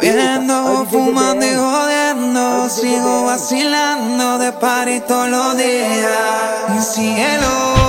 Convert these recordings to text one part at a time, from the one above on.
bebiendo, fumando y jodiendo. Sigo vacilando de party todos los días. Mi cielo.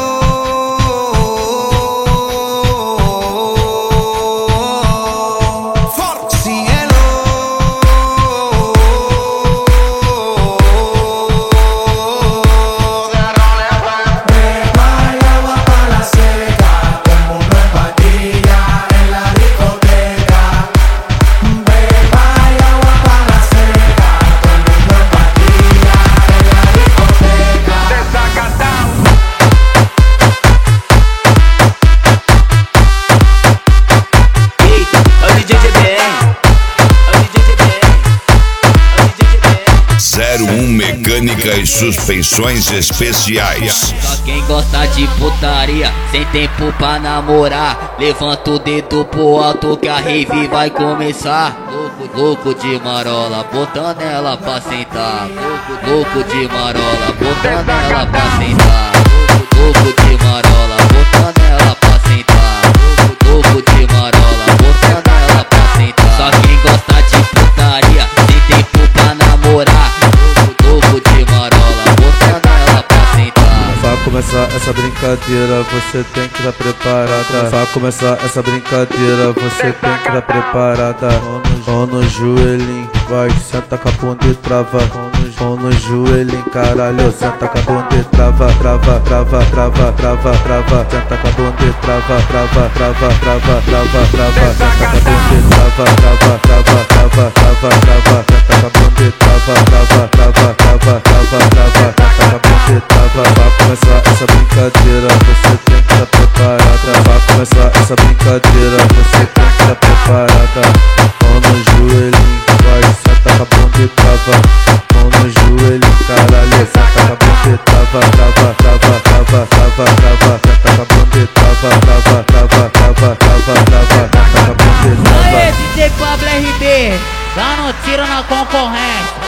Mecânica e suspensões especiais. Pra quem gosta de putaria, sem tempo pra namorar, levanta o dedo pro alto que a rave vai começar. Louco de marola, botando ela pra sentar. Louco de marola, botando ela pra sentar. Louco de marola, botando ela pra sentar. Louco de marola, botando ela pra sentar. Só quem gosta de putaria, sem tempo pra namorar, louco de marola, botando ela pra sentar. Pra começar essa brincadeira, você tem que estar preparada. Pra começar essa brincadeira, você tem que estar preparada. Mão no joelhinho, vai, senta com a bunda e trava. Mão no joelhinho, caralho, senta com a bunda e trava. Trava, trava, trava, trava, trava. Senta com a bunda e trava, trava, trava, trava, trava, trava. Senta com a bunda e trava, trava, trava, trava, trava, trava. Senta com a bunda e trava, trava, trava, trava, trava, trava. Senta com a bunda e trava. Pra começar essa brincadeira, você tem que estar preparada. Pra começar essa brincadeira, você tem que estar preparada. Mão no joelhinho, vai, senta com a bunda e trava. Mão no joelhinho, caralho, senta com a bunda e trava. Trava, trava, trava, trava, trava. Senta com a bunda e trava, trava, trava, trava, trava, trava. Senta com a bunda e trava. Aê, DJ Pablo RB, dando tiro na concorrência.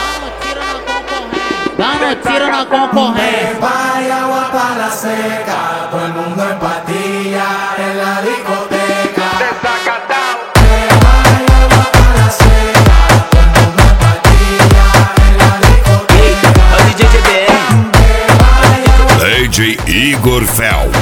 Dando tiro na concorrência. Prepara agua para la seca, todo el mundo en patilla en la discoteca. Prepara agua para la seca, todo el mundo en patilla en la discoteca. É o DJ GBR. DJ Igor Fel.